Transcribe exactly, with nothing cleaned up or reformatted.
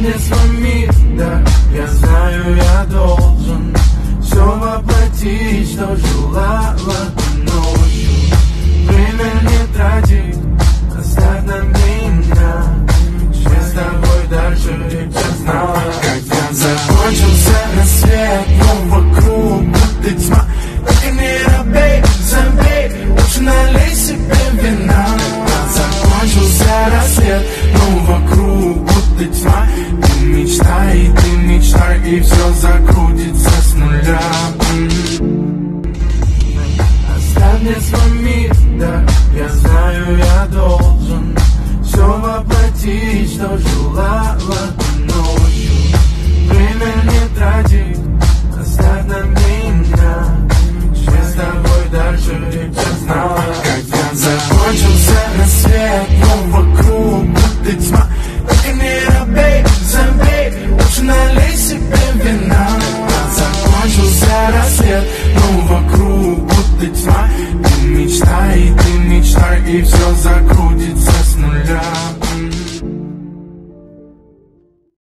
мне свой мир, да, я знаю, я должен все воплотить, что желала ты ночью. Время не трати, оставь на меня. Мы с тобой дальше, я знала, когда закончился рассвет, но вокруг будто тьма. Только не робей, забей, лучше налей себе вина. Закончился рассвет, но вокруг будто тьма. Ты мечтай, ты мечтай, и все закрутится с нуля. Оставь мне свой мир, да, я знаю, я должен все воплотить, что желала ты ночью. Время не трати, оставь на меня. Мы с тобой дальше, я знала, когда закончился рассвет, но вокруг будто тьма. Только не робей, забей, лучше налей себе вина. Закончился рассвет, но вокруг будто тьма. Ты мечтай, ты мечтай, и все закрутится с нуля.